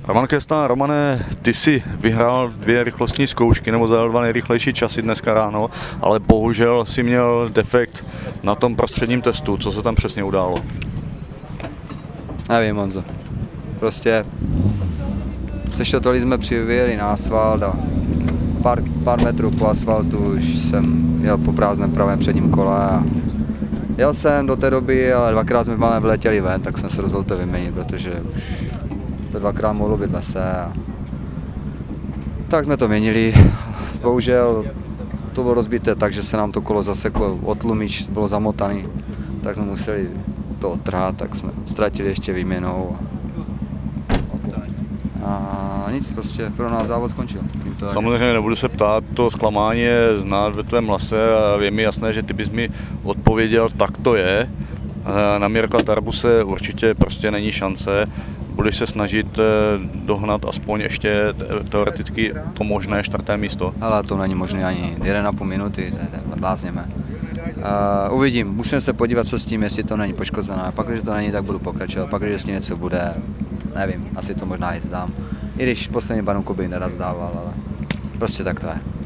Roman Kestner, Romane, ty jsi vyhrál 2 rychlostní zkoušky nebo zadal 2 nejrychlejší časy dneska ráno, ale bohužel si měl defekt na tom prostředním testu. Co se tam přesně událo? Nevím, Honzo. Prostě sešotali jsme vyjeli na asfalt a pár metrů po asfaltu už jsem jel po prázdném pravém předním kole a jel jsem do té doby, ale 2krát jsme máme vletěli ven, tak jsem se rozhodl to vyměnit, protože už to 2krát mohlo být lese a tak jsme to měnili. Bohužel to bylo rozbité tak, že se nám to kolo zaseklo od tlumič, bylo zamotaný, tak jsme museli to odtrhat, tak jsme ztratili ještě výměnou. A nic, prostě pro nás závod skončil. Samozřejmě nebudu se ptát, to zklamání je znát ve tvém hlase a je mi jasné, že ty bys mi odpověděl, tak to je. Na Mirka Tarbuse určitě prostě není šance. Budeš se snažit dohnat aspoň ještě teoreticky to možné 4. místo? Ale to není možné ani 1,5 minuty, blázněme. Uvidím, musím se podívat, co s tím, jestli to není poškozené. Pak, když to není, tak budu pokračovat. Pak, když s tím něco bude, nevím, asi to možná i vzdám. I když poslední banku bych nerad vzdával, ale prostě tak to je.